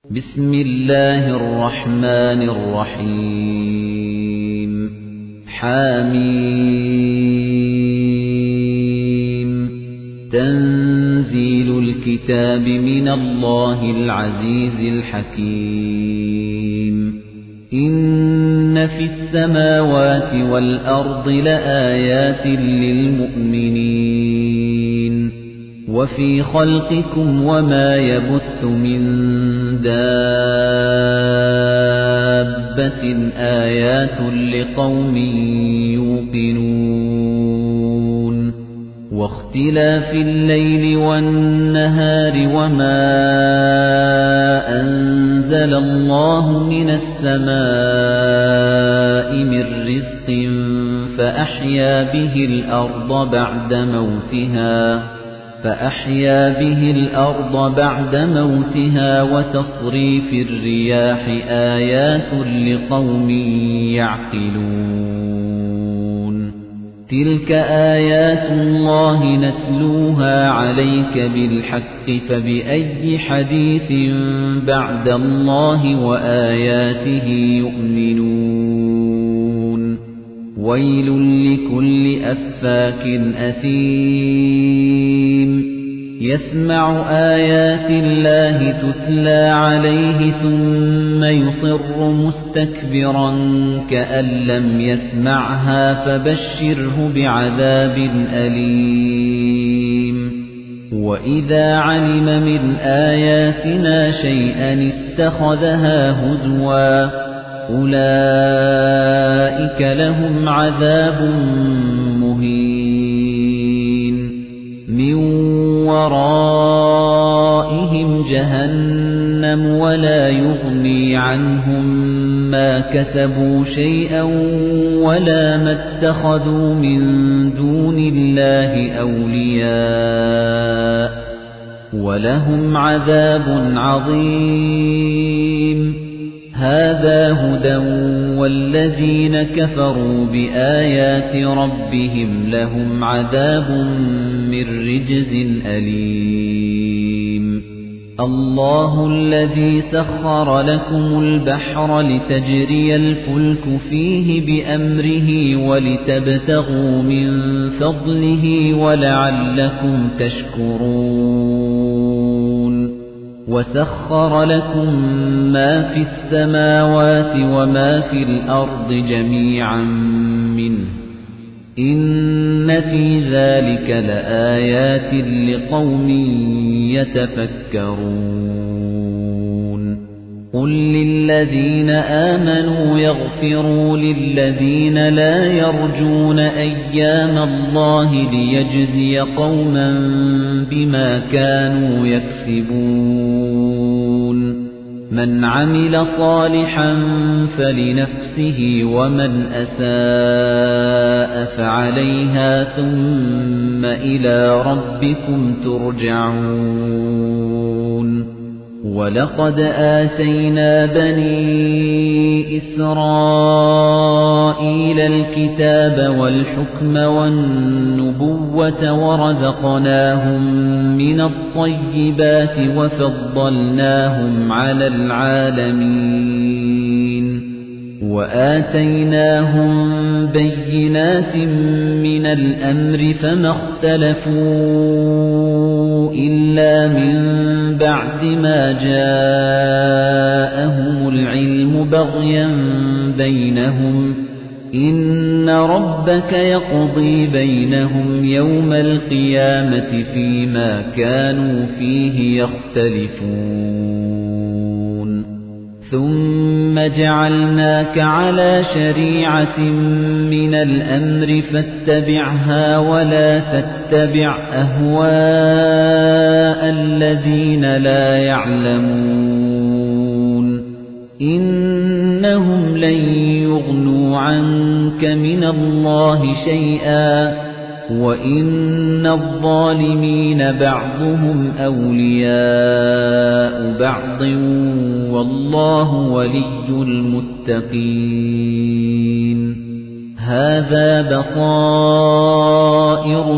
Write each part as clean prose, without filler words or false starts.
بسم الله الرحمن الرحيم حميم تنزيل الكتاب من الله العزيز الحكيم إن في السماوات والأرض لآيات للمؤمنين وفي خلقكم وما يبث من دابة آيات لقوم يوقنون واختلاف الليل والنهار وما أنزل الله من السماء من رزق فأحيا به الأرض بعد موتها وتصريف الرياح آيات لقوم يعقلون تلك آيات الله نتلوها عليك بالحق فبأي حديث بعد الله وآياته يؤمنون ويل لكل أفاك أثيم يسمع آيات الله تتلى عليه ثم يصر مستكبرا كأن لم يسمعها فبشره بعذاب أليم وإذا علم من آياتنا شيئا اتخذها هزوا أولئك لهم عذاب مهين من ورائهم جهنم ولا يغني عنهم ما كسبوا شيئا ولا ما اتخذوا من دون الله أولياء ولهم عذاب عظيم هذا هدى والذين كفروا بآيات ربهم لهم عذاب من رجز أليم الله الذي سخر لكم البحر لتجري الفلك فيه بأمره ولتبتغوا من فضله ولعلكم تشكرون وسخر لكم ما في السماوات وما في الأرض جميعا منه إن في ذلك لآيات لقوم يتفكرون قل للذين آمنوا يغفروا للذين لا يرجون أيام الله ليجزي قوما بما كانوا يكسبون من عمل صالحا فلنفسه ومن أساء فعليها ثم إلى ربكم ترجعون ولقد آتينا بني إسرائيل الكتاب والحكم والنبوة ورزقناهم من الطيبات وفضلناهم على العالمين وآتيناهم بينات من الأمر فما اختلفوا إلا من بعد ما جاءهم العلم بغيا بينهم إن ربك يقضي بينهم يوم القيامة فيما كانوا فيه يختلفون ثم جعلناك على شريعة من الأمر فاتبعها ولا تتبع أهواء الذين لا يعلمون إنهم لن يغنوا عنك من الله شيئا وَإِنَّ الظَّالِمِينَ بَعْضُهُمْ أَوْلِيَاءُ بَعْضٍ وَاللَّهُ وَلِيُّ الْمُتَّقِينَ هَذَا بَصَائِرُ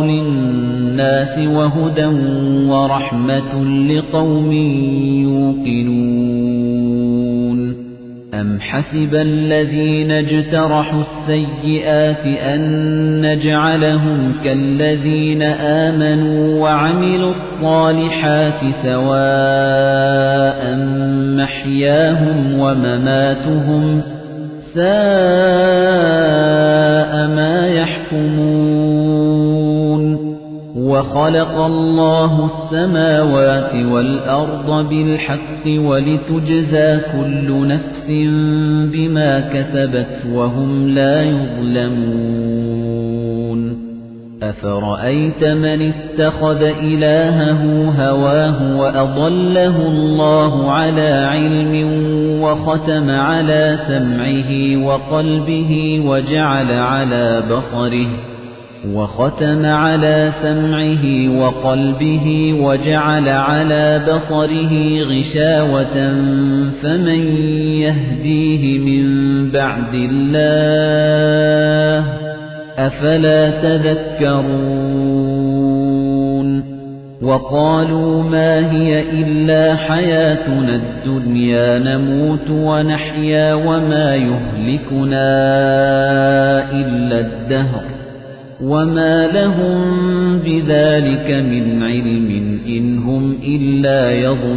لِلنَّاسِ وَهُدًى وَرَحْمَةٌ لِقَوْمٍ يُوقِنُونَ أَمْ حَسِبَ الَّذِينَ اجْتَرَحُوا السَّيِّئَاتِ أَن نَّجْعَلَهُمْ كَالَّذِينَ آمَنُوا وَعَمِلُوا الصَّالِحَاتِ سَوَاءً مَّحْيَاهُمْ وَمَمَاتُهُمْ سَاءَ مَا يَحْكُمُونَ وَخَلَقَ اللَّهُ السَّمَاوَاتِ وَالْأَرْضَ بِالْحَقِّ وَلِتُجْزَىٰ كُلُّ نَفْسٍ بِمَا كَسَبَتْ وَهُمْ لَا يُظْلَمُونَ أَفَرَأَيْتَ مَنِ اتَّخَذَ إِلَٰهَهُ هَوَاهُ وَأَضَلَّهُ اللَّهُ عَلَىٰ عِلْمٍ وَخَتَمَ عَلَىٰ سَمْعِهِ وَقَلْبِهِ وَجَعَلَ عَلَىٰ بَصَرِهِ غِشَاوَةً فَمَن يَهْدِيهِ مِن بَعْدِ اللَّهِ ۚ أَفَلَا تَذَكَّرُونَ وَقَالُوا مَا هِيَ إِلَّا حَيَاتُنَا الدُّنْيَا نَمُوتُ وَنَحْيَا وَمَا يُهْلِكُنَا إِلَّا الدَّهْرُ وَمَا لَهُم بِذَلِكَ مِنْ عِلْمٍ إِنْ هُمْ إِلَّا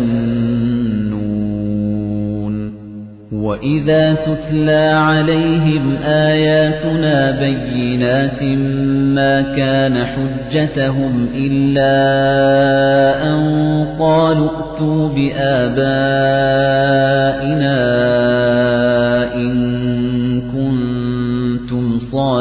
يَظُنُّونَ وَإِذَا تُتْلَىٰ عَلَيْهِمْ آيَاتُنَا بَيِّنَاتٍ مَّا كَانَ حُجَّتَهُمْ إِلَّا أَن قَالُوا ائْتُوا بِآبَائِنَا إِن كُنتُمْ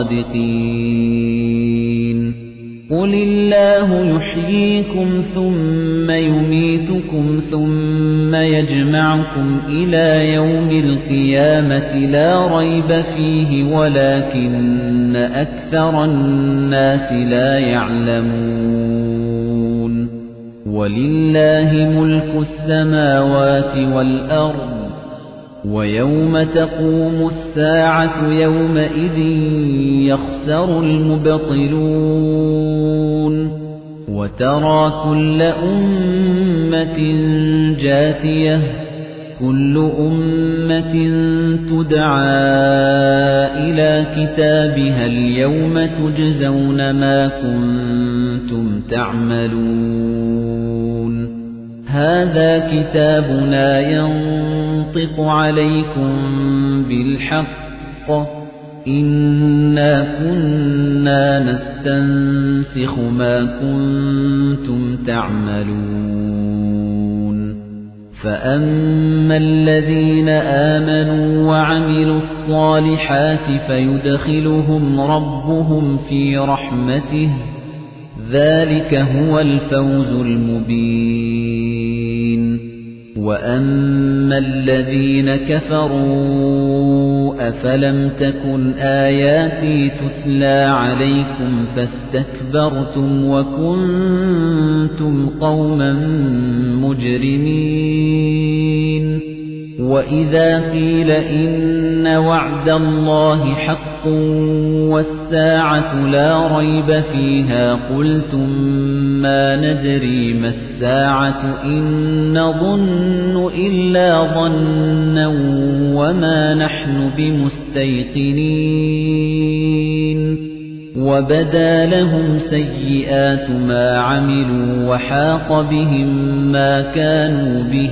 صَادِقِينَ قُلِ اللَّهُ يُحْيِيكُمْ ثُمَّ يُمِيتُكُمْ ثُمَّ يَجْمَعُكُمْ إِلَىٰ يَوْمِ الْقِيَامَةِ لَا رَيْبَ فِيهِ وَلَٰكِنَّ أَكْثَرَ النَّاسِ لَا يَعْلَمُونَ وَلِلَّهِ مُلْكُ السَّمَاوَاتِ وَالْأَرْضِ وَيَوْمَ تَقُومُ السَّاعَةُ يَوْمَئِذٍ يَخْسَرُ الْمُبْطِلُونَ وَتَرَىٰ كُلَّ أُمَّةٍ جَاثِيَةً كُلُّ أُمَّةٍ تُدْعَىٰ إِلَىٰ كِتَابِهَا الْيَوْمَ تُجْزَوْنَ مَا كُنتُمْ تَعْمَلُونَ هَٰذَا كِتَابُنَا يَنطِقُ عَلَيْكُم بِالْحَقِّ إِنَّا كُنَّا نَسْتَنسِخُ مَا كُنتُمْ تَعْمَلُونَ فَأَمَّا الَّذِينَ آمَنُوا وَعَمِلُوا الصَّالِحَاتِ فَيُدْخِلُهُمْ رَبُّهُمْ فِي رَحْمَتِهِ ذَلِكَ هُوَ الْفَوْزُ الْمُبِينُ وَأَمَّا الَّذِينَ كَفَرُوا أَفَلَمْ تَكُنْ آيَاتِي تُتْلَىٰ عَلَيْكُمْ فَاسْتَكْبَرْتُمْ وَكُنتُمْ قَوْمًا مُجْرِمِينَ وَإِذَا قِيلَ إِنَّ وَعْدَ اللَّهِ حَقٌّ وَالسَّاعَةُ لَا رَيْبَ فِيهَا قُلْتُم مَّا نَدْرِي مَا السَّاعَةُ إِن نَّظُنُّ إِلَّا ظَنًّا وَمَا نَحْنُ بِمُسْتَيْقِنِينَ وَبَدَا لَهُمْ سَيِّئَاتُ مَا عَمِلُوا وَحَاقَ بِهِم مَّا كَانُوا بِهِ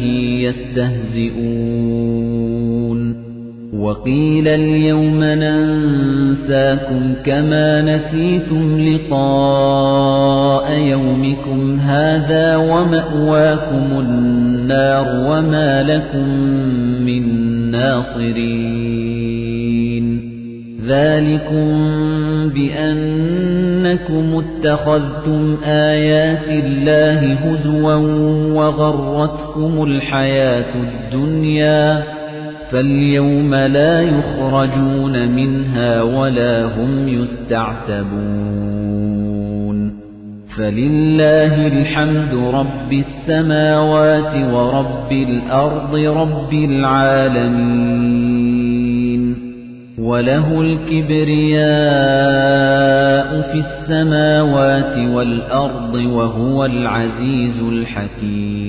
يَسْتَهْزِئُونَ وَقِيلَ الْيَوْمَ نَنسَاكُمْ كَمَا نَسِيتُمْ لِقَاءَ يَوْمِكُمْ هَٰذَا وَمَأْوَاكُمُ النَّارُ وَمَا لَكُم مِّن نَّاصِرِينَ ذَلِكُم بِأَنَّكُمُ اتَّخَذْتُمْ آيَاتِ اللَّهِ هُزُوًا وَغَرَّتْكُمُ الْحَيَاةُ الدُّنْيَا فَالْيَوْمَ لَا يُخْرَجُونَ مِنْهَا وَلَا هُمْ يُسْتَعْتَبُونَ فَلِلَّهِ الْحَمْدُ رَبِّ السَّمَاوَاتِ وَرَبِّ الْأَرْضِ رَبِّ الْعَالَمِينَ وَلَهُ الْكِبْرِيَاءُ فِي السَّمَاوَاتِ وَالْأَرْضِ وَهُوَ الْعَزِيزُ الْحَكِيمُ